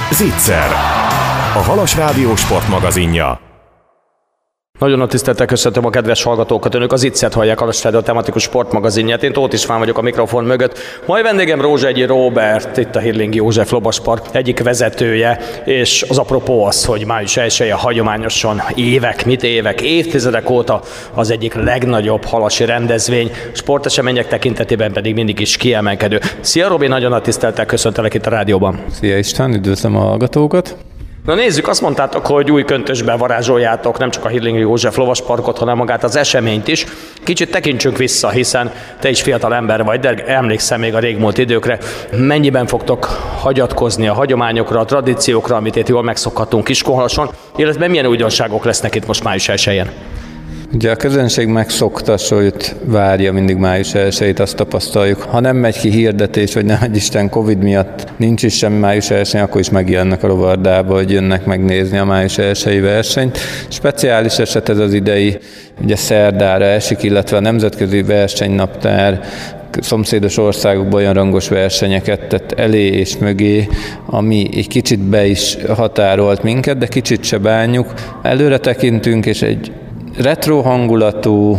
Zicser, a Halas Rádió sportmagazinja. Nagyon nagy tisztelettel köszöntöm a kedves hallgatókat, önök az Zicsert hallják, a Halas Rádió tematikus sportmagazinját. Én Tóth István vagyok a mikrofon mögött. Mai vendégem Rózsegyi Róbert, itt a Hirling József Lovaspark egyik vezetője, és az apropó az, hogy május 1-e hagyományosan évtizedek óta az egyik legnagyobb halasi rendezvény, sportesemények tekintetében pedig mindig is kiemelkedő. Szia Robi, nagyon nagy tisztelettel köszöntelek itt a rádióban. Szia István, üdvözlöm a hallgatókat. Na nézzük, azt mondtátok, hogy új köntösben varázsoljátok nem csak a Hirling József Lovasparkot, hanem magát az eseményt is. Kicsit tekintsünk vissza, hiszen te is fiatal ember vagy, de emlékszem még a régmúlt időkre. Mennyiben fogtok hagyatkozni a hagyományokra, a tradíciókra, amit itt jól megszokhatunk Kiskunhalason, illetve milyen újdonságok lesznek itt most május 1-én? Ugye a közönség megszokta, sőt várja mindig május 1-ét, azt tapasztaljuk. Ha nem megy ki hirdetés, hogy nehogy Isten Covid miatt nincs is semmi május 1-én, akkor is megjelennek a Lovardába, hogy jönnek megnézni a május 1-i versenyt. Speciális eset ez az idei, ugye szerdára esik, illetve a Nemzetközi Versenynaptár szomszédos országokban olyan rangos versenyeket tett elé és mögé, ami egy kicsit be is határolt minket, de kicsit se bánjuk. Előre tekintünk, és egy retro hangulatú,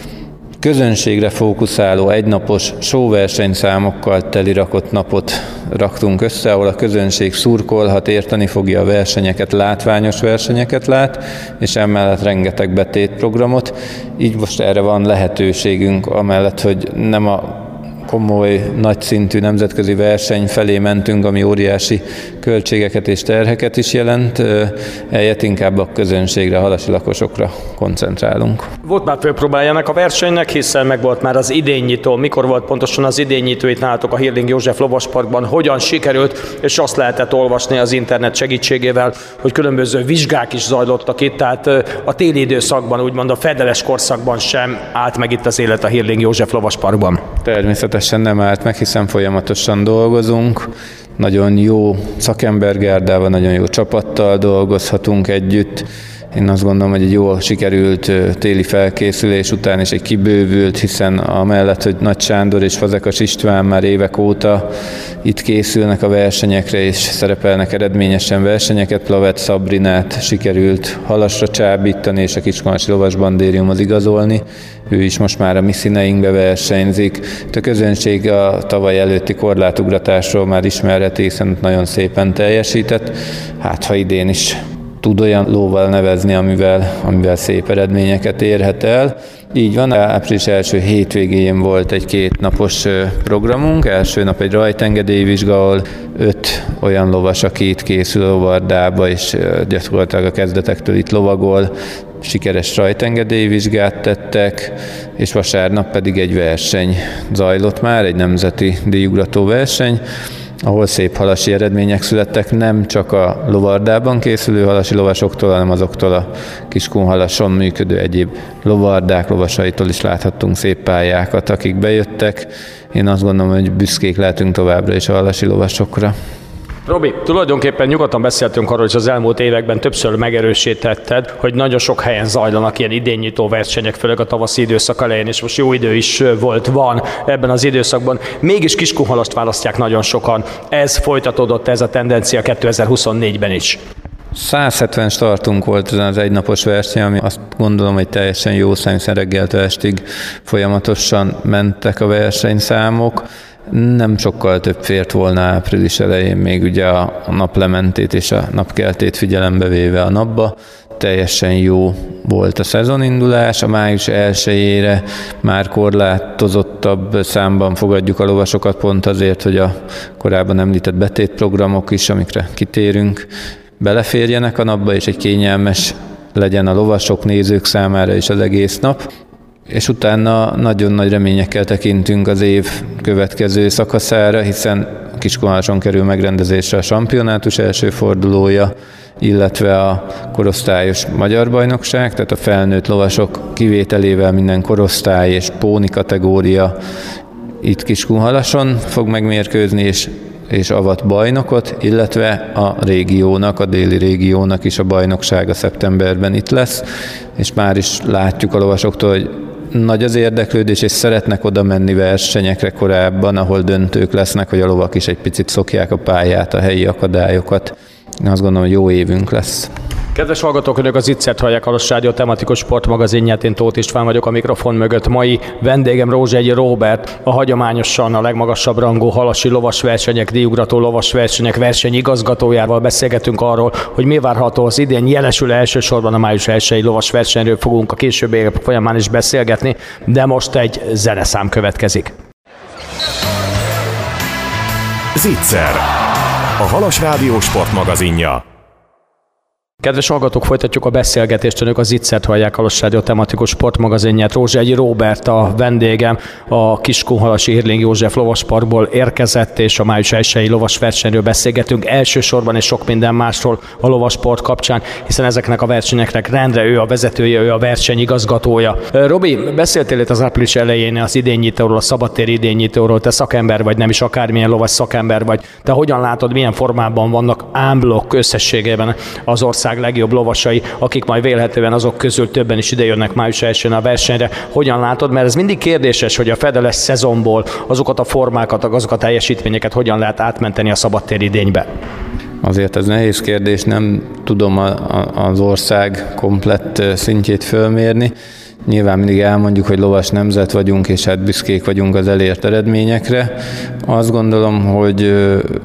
közönségre fókuszáló egynapos showversenyszámokkal telirakott napot raktunk össze, ahol a közönség szurkolhat, érteni fogja a versenyeket, látványos versenyeket lát, és emellett rengeteg betétprogramot. Így most erre van lehetőségünk, amellett, hogy nem a komoly, nagyszintű nemzetközi verseny felé mentünk, ami óriási költségeket és terheket is jelent, helyett inkább a közönségre, a halasi lakosokra koncentrálunk. Volt már főpróbájának a versenynek, hiszen meg volt már az idénynyitó. Mikor volt pontosan az idénynyitó itt nálatok a Hirling József Lovasparkban, hogyan sikerült, és azt lehetett olvasni az internet segítségével, hogy különböző vizsgák is zajlottak itt, tehát a téli időszakban, úgymond a fedeles korszakban sem állt meg itt az élet a Hirling József Lovasparkban. Természetesen nem állt meg, hiszen folyamatosan dolgozunk. Nagyon jó szakembergárdával, nagyon jó csapattal dolgozhatunk együtt. Én azt gondolom, hogy egy jól sikerült téli felkészülés után is egy kibővült, hiszen amellett, hogy Nagy Sándor és Fazekas István már évek óta itt készülnek a versenyekre, és szerepelnek eredményesen versenyeket, Plavett Szabrinát sikerült halasra csábítani, és a Kiskunhalasi Lovasbandériumhoz igazolni. Ő is most már a mi színeinkbe versenyzik. A közönség a tavaly előtti korlátugratásról már ismerheti, hiszen nagyon szépen teljesített. Hát, ha idén is tud olyan lóval nevezni, amivel szép eredményeket érhet el. Így van, április első hétvégén volt egy 2 napos programunk. Első nap egy rajtengedélyvizsga, ahol 5 olyan lovas, aki itt készül a Lovardába, és gyakorlatilag a kezdetektől itt lovagol, sikeres rajtengedélyvizsgát tettek, és vasárnap pedig egy verseny zajlott már, egy nemzeti díjugrató verseny, ahol szép halasi eredmények születtek, nem csak a Lovardában készülő halasi lovasoktól, hanem azoktól a Kiskunhalason működő egyéb lovardák lovasaitól is láthattunk szép pályákat, akik bejöttek. Én azt gondolom, hogy büszkék lehetünk továbbra is a halasi lovasokra. Robi, tulajdonképpen nyugodtan beszéltünk arról, hogy az elmúlt években többször megerősítetted, hogy nagyon sok helyen zajlanak ilyen idénynyitó versenyek, főleg a tavaszi időszak elején, és most jó idő is van ebben az időszakban. Mégis Kiskunhalast választják nagyon sokan. Ez folytatódott, ez a tendencia 2024-ben is. 170 startunk volt ezen az egynapos verseny, ami azt gondolom, hogy teljesen jó szám, hiszen reggeltől estig folyamatosan mentek a versenyszámok. Nem sokkal több fért volna április elején, még ugye a naplementét és a napkeltét figyelembe véve a napba. Teljesen jó volt a szezonindulás, a május 1-ére már korlátozottabb számban fogadjuk a lovasokat, pont azért, hogy a korábban említett betétprogramok is, amikre kitérünk, beleférjenek a napba, és egy kényelmes legyen a lovasok, nézők számára is az egész nap. És utána nagyon nagy reményekkel tekintünk az év következő szakaszára, hiszen a Kiskunhalason kerül megrendezésre a championátus első fordulója, illetve a korosztályos magyar bajnokság, tehát a felnőtt lovasok kivételével minden korosztály és póni kategória itt Kiskunhalason fog megmérkőzni, és avat bajnokot, illetve a régiónak, a déli régiónak is a bajnoksága szeptemberben itt lesz, és már is látjuk a lovasoktól, hogy nagy az érdeklődés, és szeretnek oda menni versenyekre korábban, ahol döntők lesznek, hogy a lovak is egy picit szokják a pályát, a helyi akadályokat. Én azt gondolom, hogy jó évünk lesz. Kedves hallgatók, önök az Ittszert hallják, a Halas Rádió tematikus sportmagazinját, én Tóth István vagyok, a mikrofon mögött. Mai vendégem Rózsegyi Róbert, a hagyományosan a legmagasabb rangú halasi lovasversenyek, díjugrató lovasversenyek versenyigazgatójával beszélgetünk arról, hogy mi várható az idén. Jelesül elsősorban a május 1-i lovasversenyről fogunk a későbbiek folyamán is beszélgetni, de most egy zeneszám következik. Zicser, a Halas Rádió sportmagazinja. Kedves hallgatók, folytatjuk a beszélgetést, önök az Ittszert hallják, a Halas Rádió tematikus sportmagazinját. Rózsegyi Róbert a vendégem, a Kiskunhalasi Hirling József Lovasparkból érkezett, és a május 1-i lovasversenyről beszélgetünk, elsősorban és sok minden másról a lovasport kapcsán, hiszen ezeknek a versenyeknek rendre ő a vezetője, ő a versenyigazgatója. Robi, beszéltél itt az április elején az idénynyitóról, a szabadtéri idénynyitóról, te szakember vagy, nem is akármilyen lovas szakember vagy. Te hogyan látod, milyen formában vannak ámblokk összességében az ország legjobb lovasai, akik majd vélhetően azok közül többen is idejönnek május 1-én a versenyre. Hogyan látod? Mert ez mindig kérdéses, hogy a fedeles szezonból azokat a formákat, azokat a teljesítményeket hogyan lehet átmenteni a szabadtéri idénybe. Azért ez nehéz kérdés, nem tudom az ország komplett szintjét fölmérni. Nyilván mindig elmondjuk, hogy lovas nemzet vagyunk, és hát büszkék vagyunk az elért eredményekre. Azt gondolom, hogy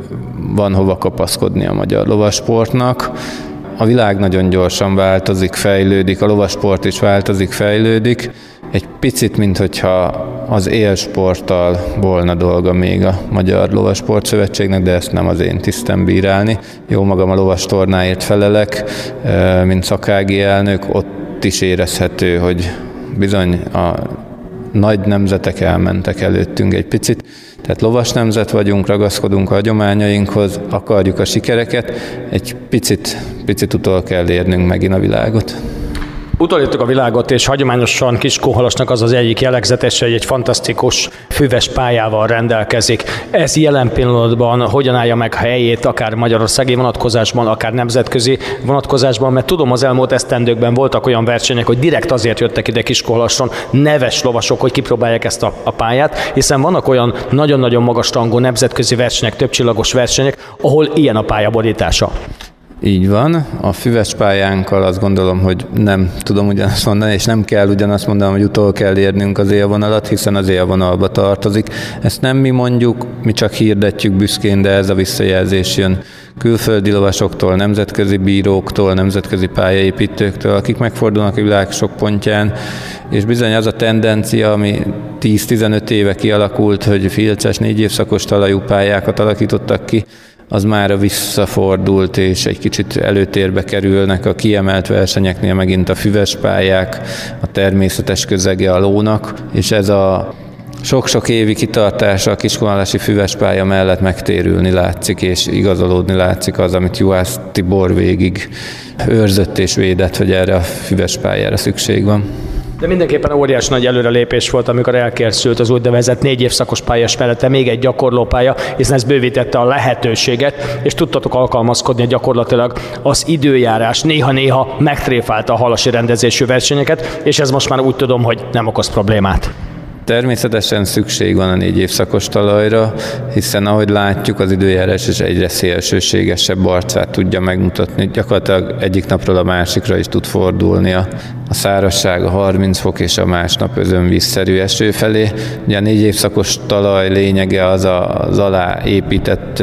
van hova kapaszkodni a magyar lovasportnak. A világ nagyon gyorsan változik, fejlődik, a lovasport is változik, fejlődik. Egy picit, minthogyha az élsporttal volna dolga még a Magyar Lovasport Szövetségnek, de ezt nem az én tisztem bírálni. Jó magam a lovastornáért felelek, mint szakági elnök, ott is érezhető, hogy bizony a nagy nemzetek elmentek előttünk egy picit. Tehát lovas nemzet vagyunk, ragaszkodunk a hagyományainkhoz, akarjuk a sikereket, egy picit utol kell érnünk megint a világot. Utolértük a világot, és hagyományosan Kiskunhalasnak az az egyik jellegzetese, hogy egy fantasztikus füves pályával rendelkezik. Ez jelen pillanatban hogyan állja meg helyét, akár magyarországi vonatkozásban, akár nemzetközi vonatkozásban, mert tudom, az elmúlt esztendőkben voltak olyan versenyek, hogy direkt azért jöttek ide Kiskunhalason neves lovasok, hogy kipróbálják ezt a pályát, hiszen vannak olyan nagyon-nagyon magas rangú nemzetközi versenyek, többcsillagos versenyek, ahol ilyen a pályaborítása. Így van, a füves pályánkkal azt gondolom, hogy nem tudom ugyanazt mondani, és nem kell ugyanazt mondanom, hogy utol kell érnünk az élvonalat, hiszen az élvonalba tartozik. Ezt nem mi mondjuk, mi csak hirdetjük büszkén, de ez a visszajelzés jön külföldi lovasoktól, nemzetközi bíróktól, nemzetközi pályaépítőktől, akik megfordulnak a világ sok pontján, és bizony az a tendencia, ami 10-15 éve kialakult, hogy filces 4 évszakos talajú pályákat alakítottak ki, az már visszafordult, és egy kicsit előtérbe kerülnek a kiemelt versenyeknél megint a füves pályák, a természetes közege a lónak, és ez a sok-sok évi kitartása a Kiskunhalasi füves pálya mellett megtérülni látszik, és igazolódni látszik az, amit Juhász Tibor végig őrzött és védett, hogy erre a füves pályára szükség van. De mindenképpen óriás nagy előrelépés volt, amikor elkészült az úgynevezett 4 évszakos pályás mellette még egy gyakorlópálya, hiszen ez bővítette a lehetőséget, és tudtatok alkalmazkodni gyakorlatilag az időjárás néha-néha megtréfálta a halasi rendezésű versenyeket, és ez most már úgy tudom, hogy nem okoz problémát. Természetesen szükség van a 4 évszakos talajra, hiszen ahogy látjuk, az időjárás is egyre szélsőségesebb arcát tudja megmutatni. Gyakorlatilag egyik napról a másikra is tud fordulni a szárazság, a 30 fok és a másnap özönvízszerű eső felé. Ugye a 4 évszakos talaj lényege az alá épített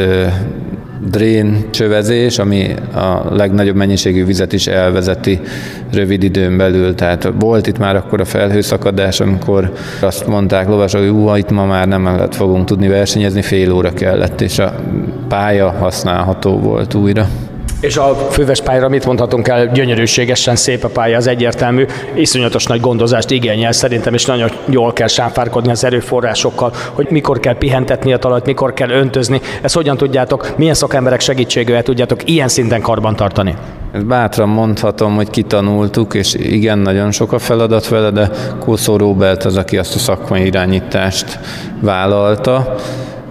drén csövezés, ami a legnagyobb mennyiségű vizet is elvezeti rövid időn belül. Tehát volt itt már akkor a felhőszakadás, amikor azt mondták lovasok, hogy itt ma már nem fogunk tudni versenyezni, fél óra kellett, és a pálya használható volt újra. És a füves pályára mit mondhatunk el? Gyönyörűségesen szép a pálya, az egyértelmű, iszonyatos nagy gondozást igényel szerintem, és nagyon jól kell sáfárkodni az erőforrásokkal, hogy mikor kell pihentetni a talajt, mikor kell öntözni. Ezt hogyan tudjátok, milyen szakemberek segítségével tudjátok ilyen szinten karbantartani? Ezt bátran mondhatom, hogy kitanultuk, és igen, nagyon sok a feladat vele, de Kószó Róbert az, aki azt a szakmai irányítást vállalta.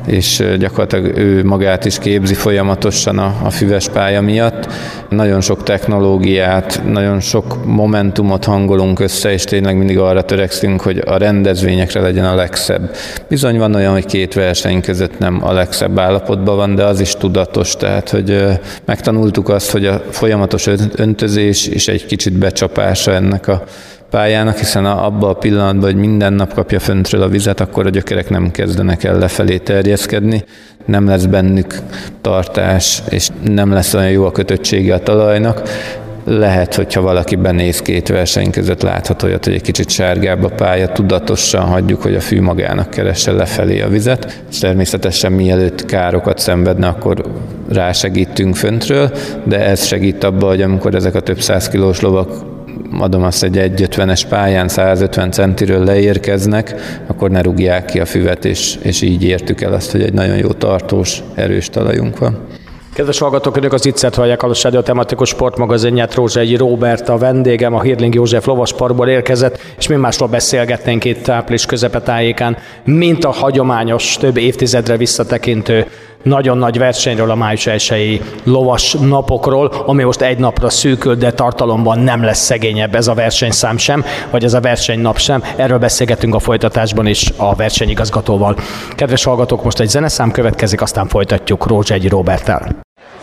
és gyakorlatilag ő magát is képzi folyamatosan a füves pálya miatt. Nagyon sok technológiát, nagyon sok momentumot hangolunk össze, és tényleg mindig arra törekszünk, hogy a rendezvényekre legyen a legszebb. Bizony van olyan, hogy két verseny között nem a legszebb állapotban van, de az is tudatos, tehát hogy megtanultuk azt, hogy a folyamatos öntözés és egy kicsit becsapása ennek a pályának, hiszen abban a pillanatban, hogy minden nap kapja föntről a vizet, akkor a gyökerek nem kezdenek el lefelé terjeszkedni, nem lesz bennük tartás, és nem lesz olyan jó a kötöttsége a talajnak. Lehet, hogyha valaki benéz két verseny között, láthat olyat, hogy egy kicsit sárgább a pálya, tudatosan hagyjuk, hogy a fű magának keresse lefelé a vizet, és természetesen mielőtt károkat szenvedne, akkor rásegítünk föntről, de ez segít abban, hogy amikor ezek a több 100 kilós lovak adom azt, egy 1,50-es pályán 150 centiről leérkeznek, akkor ne rúgják ki a füvet, és így értük el azt, hogy egy nagyon jó tartós, erős talajunk van. Kedves hallgatók, önök az Itzert hallják, a Rádió tematikus sportmagazinját, Rózsegyi Róbert a vendégem, a Hirling József Lovasparkból érkezett, és mi másról beszélgetnénk itt április közepetájékán, mint a hagyományos, több évtizedre visszatekintő nagyon nagy versenyről, a május 1-i lovas napokról, ami most egy napra szűkül, de tartalomban nem lesz szegényebb ez a versenyszám sem, vagy ez a versenynap sem. Erről beszélgetünk a folytatásban is a versenyigazgatóval. Kedves hallgatók, most egy zeneszám következik, aztán folytatjuk Rózsegyi Róberttel.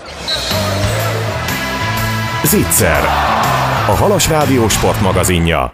Zicser, a Halas Rádió sportmagazinja.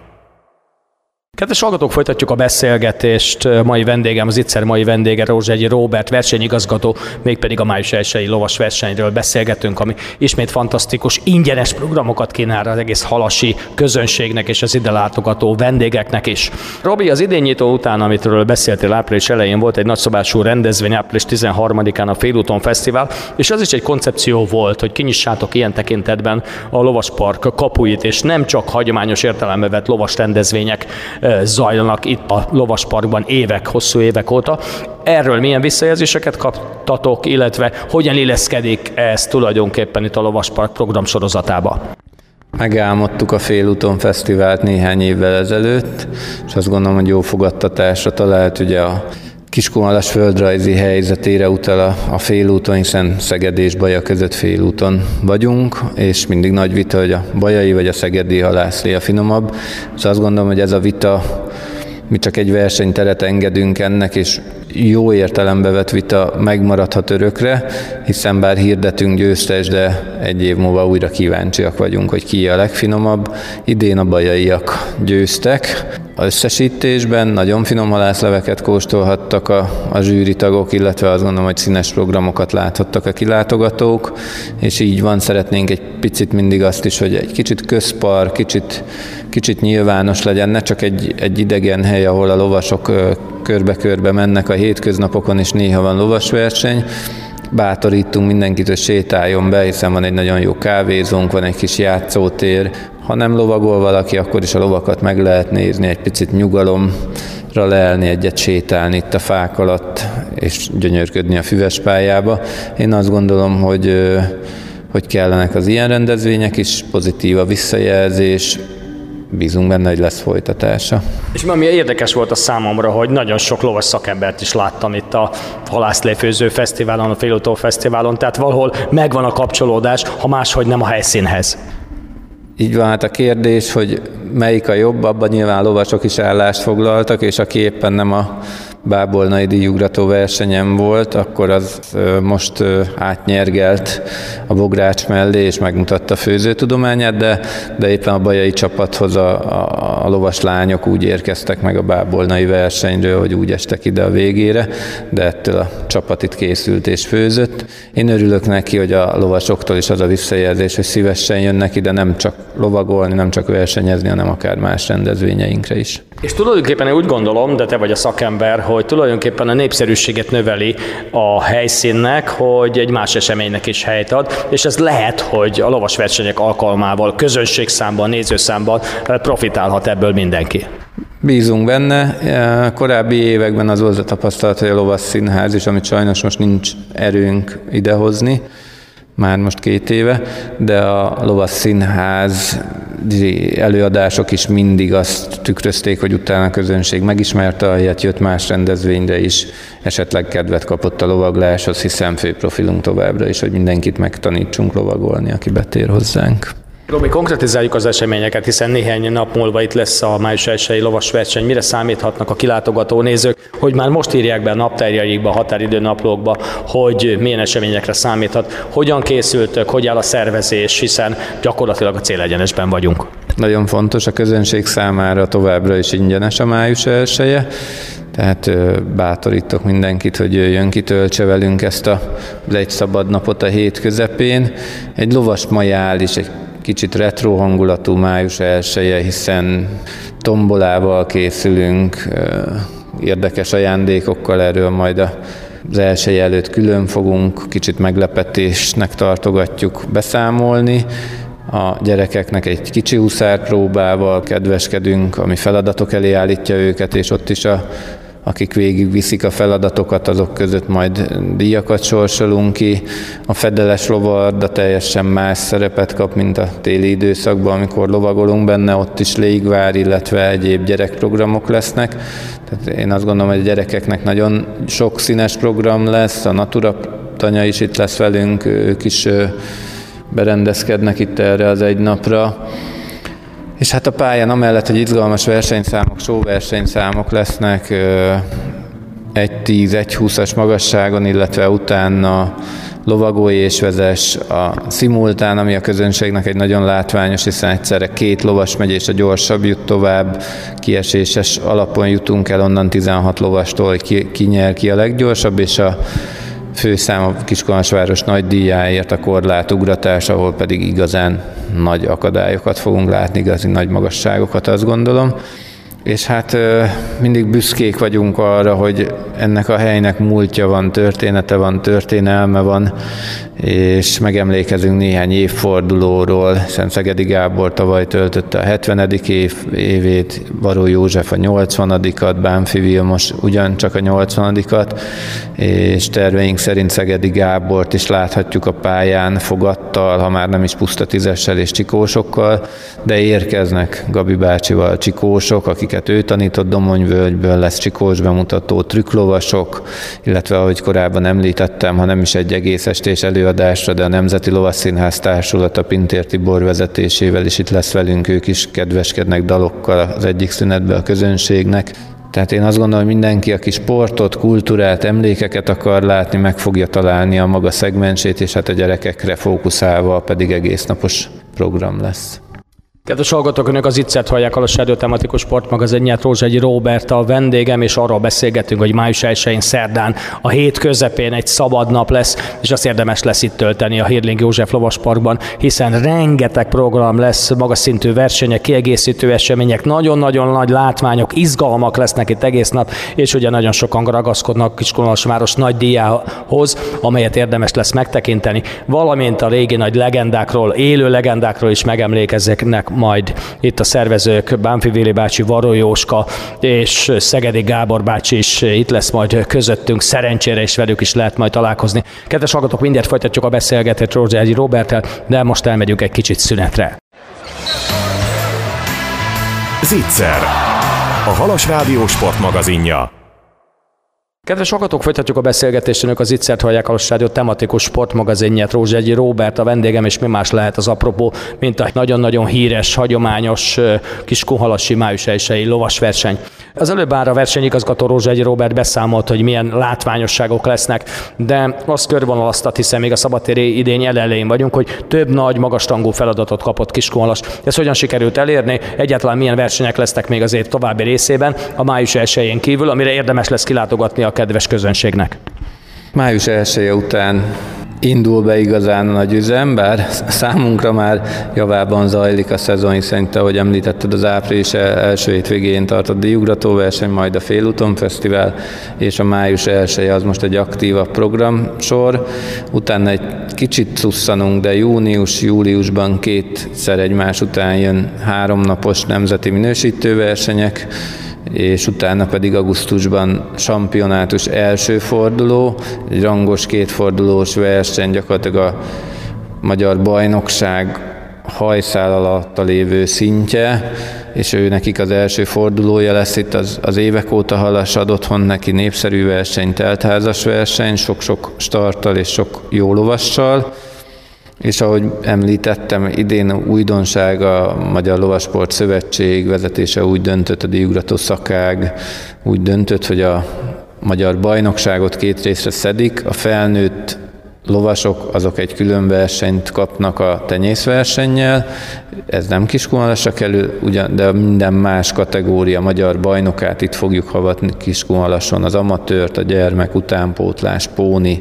Kedves hallgatók, folytatjuk a beszélgetést. Mai vendégem, az Itzer mai vendége Rózsegyi Róbert, versenyigazgató, mégpedig a május 1-i lovas versenyről beszélgetünk, ami ismét fantasztikus, ingyenes programokat kínál az egész halasi közönségnek és az ide látogató vendégeknek is. Robi, az idénynyitó után, amitről beszéltél, április elején volt egy nagyszabású rendezvény, április 13-án a Félúton Fesztivál, és az is egy koncepció volt, hogy kinyissátok ilyen tekintetben a lovaspark kapuit, és nem csak hagyományos értelembe vett lovas rendezvények zajlanak itt a lovasparkban hosszú évek óta. Erről milyen visszajelzéseket kaptatok, illetve hogyan illeszkedik ez tulajdonképpen itt a lovaspark programsorozatába? Megálmodtuk a Félúton Fesztivált néhány évvel ezelőtt, és azt gondolom, hogy jó fogadtatásra talált. Ugye a Kiskunhalas földrajzi helyzetére utal a Félúton, hiszen Szeged és Baja között félúton vagyunk, és mindig nagy vita, hogy a bajai vagy a szegedi halászlé a finomabb. És azt gondolom, hogy ez a vita, mi csak egy versenyteret engedünk ennek, és jó értelembe vett vita megmaradhat örökre, hiszen bár hirdetünk győztes, de egy év múlva újra kíváncsiak vagyunk, hogy ki a legfinomabb. Idén a bajaiak győztek. A összesítésben nagyon finom halászleveket kóstolhattak a zsűritagok, illetve azt gondolom, hogy színes programokat láthattak a kilátogatók, és így van, szeretnénk egy picit mindig azt is, hogy egy kicsit közpark, kicsit nyilvános legyen, ne csak egy idegen hely, ahol a lovasok körbe-körbe mennek a hétköznapokon, és néha van lovasverseny. Bátorítunk mindenkit, hogy sétáljon be, hiszen van egy nagyon jó kávézónk, van egy kis játszótér. Ha nem lovagol valaki, akkor is a lovakat meg lehet nézni, egy picit nyugalomra leelni, egyet sétálni itt a fák alatt, és gyönyörködni a füves pályába. Én azt gondolom, hogy kellenek az ilyen rendezvények is, pozitív a visszajelzés, bízunk benne, hogy lesz folytatása. És ami érdekes volt a számomra, hogy nagyon sok lovas szakembert is láttam itt a Halászléfőző Fesztiválon, a Félúton Fesztiválon, tehát valahol megvan a kapcsolódás, ha máshogy nem a helyszínhez. Így van, hát a kérdés, hogy melyik a jobb, abban nyilván lovasok is állást foglaltak, és aki éppen nem a bábolnai díjugrató versenyen volt, akkor az most átnyergelt a bogrács mellé, és megmutatta a főzőtudományát, de éppen a bajai csapathoz a lovas lányok úgy érkeztek meg a bábolnai versenyről, hogy úgy estek ide a végére, de ettől a csapat itt készült és főzött. Én örülök neki, hogy a lovasoktól is az a visszajelzés, hogy szívesen jönnek ide nem csak lovagolni, nem csak versenyezni, hanem akár más rendezvényeinkre is. És tulajdonképpen én úgy gondolom, de te vagy a szakember, hogy tulajdonképpen a népszerűséget növeli a helyszínnek, hogy egy más eseménynek is helyt ad, és ez lehet, hogy a lovasversenyek alkalmával, közönségszámban, nézőszámban profitálhat ebből mindenki. Bízunk benne. Korábbi években az volt a tapasztalat, hogy a lovas színház is, amit sajnos most nincs erőnk idehozni, már most 2 éve, de a lovas színház előadások is mindig azt tükrözték, hogy utána a közönség megismerte a helyet, jött más rendezvényre is, esetleg kedvet kapott a lovagláshoz, hiszen főprofilunk továbbra is, hogy mindenkit megtanítsunk lovagolni, aki betér hozzánk. Robi, konkretizáljuk az eseményeket, hiszen néhány nap múlva itt lesz a május 1-i lovas verseny. Mire számíthatnak a kilátogató nézők, hogy már most írják be a naptárjaikba, a határidő naplókba, hogy milyen eseményekre számíthat, hogyan készültök, hogy áll a szervezés, hiszen gyakorlatilag a célegyenesben vagyunk. Nagyon fontos, a közönség számára továbbra is ingyenes a május 1-e, tehát bátorítok mindenkit, hogy jöjjön ki, töltse velünk ezt az egy szabad napot a hét közepén. Egy lovas majál is egy kicsit retro hangulatú május 1-e, hiszen tombolával készülünk, érdekes ajándékokkal, erről majd az 1 előtt külön fogunk, kicsit meglepetésnek tartogatjuk beszámolni. A gyerekeknek egy kicsi huszárpróbával kedveskedünk, ami feladatok elé állítja őket, és ott is akik végigviszik a feladatokat, azok között majd díjakat sorsolunk ki. A fedeles lovarda teljesen más szerepet kap, mint a téli időszakban, amikor lovagolunk benne, ott is légvár, illetve egyéb gyerekprogramok lesznek. Tehát én azt gondolom, hogy a gyerekeknek nagyon sok színes program lesz, a Natura tanya is itt lesz velünk, ők is berendezkednek itt erre az egy napra. És hát a pályán amellett, hogy izgalmas versenyszámok, showversenyszámok lesznek 1-10, 1-20-as magasságon, illetve utána lovagolj és vezess a szimultán, ami a közönségnek egy nagyon látványos, hiszen egyszerre 2 lovas megy és a gyorsabb jut tovább, kieséses alapon jutunk el onnan 16 lovastól, hogy ki nyer ki a leggyorsabb, és a főszám a Kiskunhalasváros nagy díjáért a korlátugratás, ahol pedig igazán nagy akadályokat fogunk látni, igazi nagy magasságokat, azt gondolom. És hát mindig büszkék vagyunk arra, hogy ennek a helynek múltja van, története van, történelme van, és megemlékezünk néhány évfordulóról, hiszen Szegedi Gábor tavaly töltötte a 70. évét, Varó József a 80-at, Bánfi Vilmos ugyancsak a 80-at, és terveink szerint Szegedi Gábort is láthatjuk a pályán fogattal, ha már nem is puszta tízessel és csikósokkal, de érkeznek Gabi bácsival csikósok, akiket ő tanított Domonyvölgyből, lesz csikós bemutató, trükklovasok, illetve ahogy korábban említettem, ha nem is egy egész estés előadásra, de a Nemzeti Lovasszínház Társulat a Pintér Tibor vezetésével is itt lesz velünk, ők is kedveskednek dalokkal az egyik szünetben a közönségnek. Tehát én azt gondolom, hogy mindenki, aki sportot, kultúrát, emlékeket akar látni, meg fogja találni a maga szegmensét, és hát a gyerekekre fókuszálva pedig egésznapos program lesz. Kedves hallgatók, önök az Ittszert hallják, a Halas Rádió tematikus sportmagazinját, Rózsegyi Róbert a vendégem, és arról beszélgetünk, hogy május 1-én szerdán a hét közepén egy szabad nap lesz, és azt érdemes lesz itt tölteni a Hirling József Lovasparkban, hiszen rengeteg program lesz, magas szintű versenyek, kiegészítő események, nagyon-nagyon nagy látványok, izgalmak lesznek itt egész nap, és ugye nagyon sokan ragaszkodnak Kiskunhalasváros nagy díjához, amelyet érdemes lesz megtekinteni, valamint a régi nagy legendákról, élő legendákról is megemlékeznek majd itt a szervezők, Bánfi Vili bácsi, Varó Jóska és Szegedi Gábor bácsi is itt lesz majd közöttünk, szerencsére is velük is lehet majd találkozni. Kedves hallgatók, mindjárt folytatjuk a beszélgetést Rózsegyi Róberttel, de most elmegyünk egy kicsit szünetre. Zicser, a Halas Rádió sportmagazinja. Kedves hallgatók, folytatjuk a beszélgetést, önök az Ittszert hallják, a Halas Rádió tematikus sportmagazinját, Rózsegyi Róbert a vendégem, és mi más lehet az apropó, mint a nagyon-nagyon híres, hagyományos kiskunhalasi május 1-i lovasverseny. Az előbb már a versenyigazgató Rózsegyi Róbert beszámolt, hogy milyen látványosságok lesznek, de azt körvonalaztat, hiszen még a szabadtéri idény elején vagyunk, hogy több nagy, magasrangú feladatot kapott Kiskunhalas. Ez hogyan sikerült elérni? Egyáltalán milyen versenyek lesznek még az év további részében, a május 1-én kívül, amire érdemes lesz kilátogatni a kedves közönségnek? Május 1-e után indul be igazán a nagy üzem, bár számunkra már javában zajlik a szezon, hiszen, ahogy említetted, az április első hétvégén tartott díjugratóverseny, majd a Félúton Fesztivál, és a május 1-e az most egy aktívabb programsor. Utána egy kicsit szusszanunk, de június-júliusban kétszer egymás után jön 3 napos nemzeti minősítőversenyek, és utána pedig augusztusban championátus első forduló, egy rangos 2 fordulós verseny, gyakorlatilag a magyar bajnokság hajszál alatt lévő szintje, és ő nekik az első fordulója lesz itt az évek óta halasad otthon neki népszerű verseny, teltházas verseny, sok-sok starttal és sok jó lovassal. És ahogy említettem, idén újdonság a Magyar Lovasport Szövetség vezetése úgy döntött, a díjugrató szakág úgy döntött, hogy a magyar bajnokságot 2 részre szedik. A felnőtt lovasok azok egy külön versenyt kapnak a tenyészversennyel, ez nem Kiskunhalasra kerül, de minden más kategória magyar bajnokát itt fogjuk havatni Kiskunhalason, az amatőrt, a gyermek, utánpótlás, póni,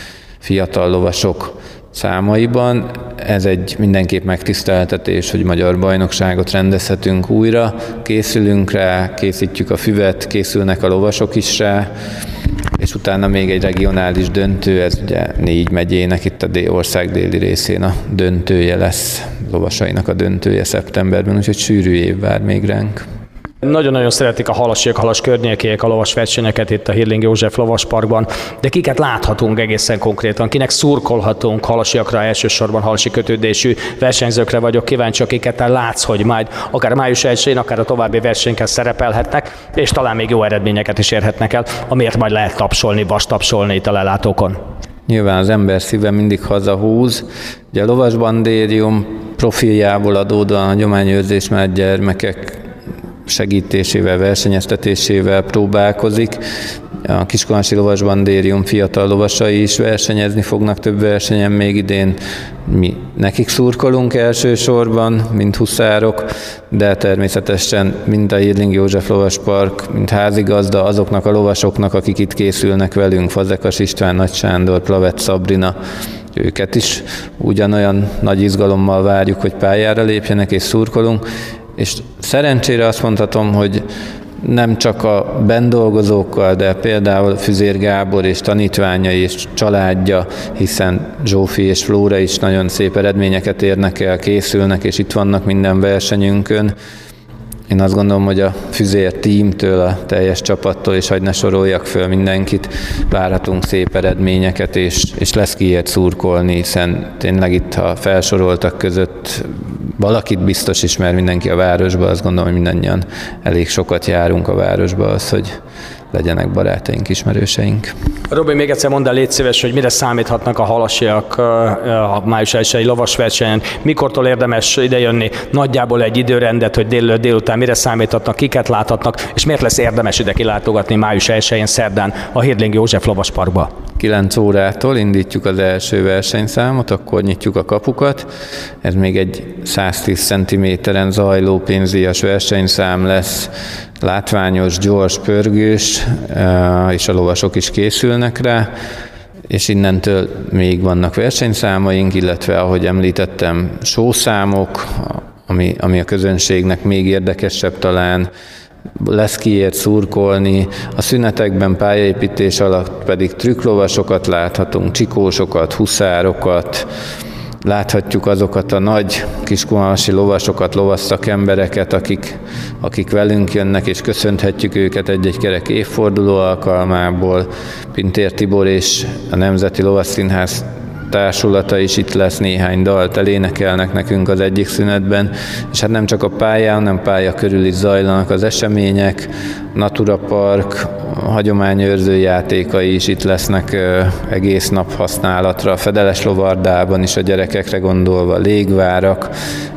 fiatal lovasok számaiban. Ez egy mindenképp megtiszteltetés, hogy magyar bajnokságot rendezhetünk újra, készülünk rá, készítjük a füvet, készülnek a lovasok is rá, és utána még egy regionális döntő, ez ugye 4 megyének itt a ország déli részén a döntője lesz, lovasainak a döntője szeptemberben, úgyhogy sűrű év vár még ránk. Nagyon-nagyon szeretik a halasiak, halas környékiek a lovasversenyeket itt a Hirling József Lovasparkban, de kiket láthatunk egészen konkrétan, kinek szurkolhatunk halasiakra, elsősorban halasi kötődésű versenyzőkre vagyok kíváncsi, akiket látsz, hogy majd akár május 1-én, akár a további versenyeken szerepelhetnek, és talán még jó eredményeket is érhetnek el, amiért majd lehet tapsolni, vastapsolni itt a lelátókon. Nyilván az ember szíve mindig hazahúz. Ugye a lovasbandérium profiljából adódóan a hagyományőrzés mellett gyermekek segítésével, versenyeztetésével próbálkozik. A Kiskunhalasi Lovasbandérium fiatal lovasai is versenyezni fognak több versenyen még idén. Mi nekik szurkolunk elsősorban, mint huszárok, de természetesen mind a Hirling József Lovaspark, mint házigazda azoknak a lovasoknak, akik itt készülnek velünk, Fazekas István, Nagy Sándor, Plavett Szabrina, őket is ugyanolyan nagy izgalommal várjuk, hogy pályára lépjenek és szurkolunk. És szerencsére azt mondhatom, hogy nem csak a benn dolgozókkal, de például Füzér Gábor és tanítványai és családja, hiszen Zsófi és Flóra is nagyon szép eredményeket érnek el, készülnek, és itt vannak minden versenyünkön. Én azt gondolom, hogy a Füzér teamtől, a teljes csapattól, és hadd ne soroljak föl mindenkit, várhatunk szép eredményeket, és lesz kiért szurkolni, hiszen tényleg itt, ha felsoroltak között valakit biztos ismer mindenki a városba, azt gondolom, hogy mindannyian elég sokat járunk a városba, az, hogy legyenek barátaink, ismerőseink. Robi, még egyszer mondd el, légy szíves, hogy mire számíthatnak a halasiak a május 1-i lovasversenyen, mikortól érdemes idejönni, nagyjából egy időrendet, hogy délután mire számíthatnak, kiket láthatnak, és miért lesz érdemes ide kilátogatni május 1-én szerdán a Hirling József Lovasparkba? 9 órától indítjuk az első versenyszámot, akkor nyitjuk a kapukat. Ez még egy 110 cm-en zajló pénzdíjas versenyszám lesz, látványos, gyors, pörgős, és a lovasok is készülnek rá, és innentől még vannak versenyszámaink, illetve ahogy említettem, sószámok, ami a közönségnek még érdekesebb talán, lesz kiért szurkolni, a szünetekben pályaépítés alatt pedig trükklovasokat láthatunk, csikósokat, huszárokat, láthatjuk azokat a nagy kiskunhalasi lovasokat, lovasszakembereket, akik velünk jönnek, és köszönhetjük őket egy-egy kerek évforduló alkalmából. Pintér Tibor és a Nemzeti Lovasszínház társulata is itt lesz, néhány dalt elénekelnek nekünk az egyik szünetben, és hát nem csak a pályán, hanem pálya körül is zajlanak az események, Natura Park, hagyományőrző játékai is itt lesznek egész nap használatra, a Fedeles lovardában is a gyerekekre gondolva, légvárak,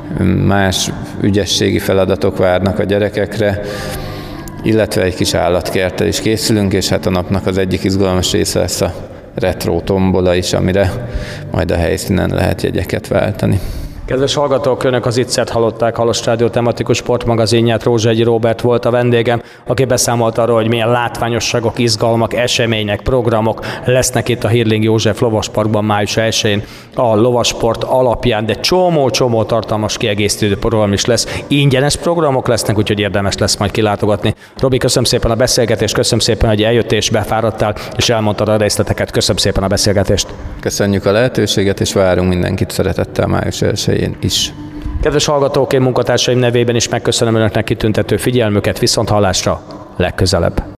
más ügyességi feladatok várnak a gyerekekre, illetve egy kis állatkerttel is készülünk, és hát a napnak az egyik izgalmas része lesz a retro tombola is, amire majd a helyszínen lehet jegyeket váltani. Kedves hallgatók, önök az ITZ-et hallották, Halos Rádió tematikus sportmagazinját, Rózsahegyi Róbert volt a vendégem, aki beszámolt arról, hogy milyen látványosságok, izgalmak, események, programok lesznek itt a Hirling József Lovasparkban május 1-én a lovasport alapján, de csomó tartalmas kiegészítő program is lesz. Ingyenes programok lesznek, úgyhogy érdemes lesz majd kilátogatni. Robi, köszönöm szépen a beszélgetést, köszönöm szépen, hogy eljött és befáradtál, és elmondtad a részleteket. Köszönöm szépen a beszélgetést. Köszönjük a lehetőséget, és várunk mindenkit szeretettel május 1-én is. Kedves hallgatók, én munkatársaim nevében is megköszönöm önöknek kitüntető figyelmüket, viszonthallásra legközelebb.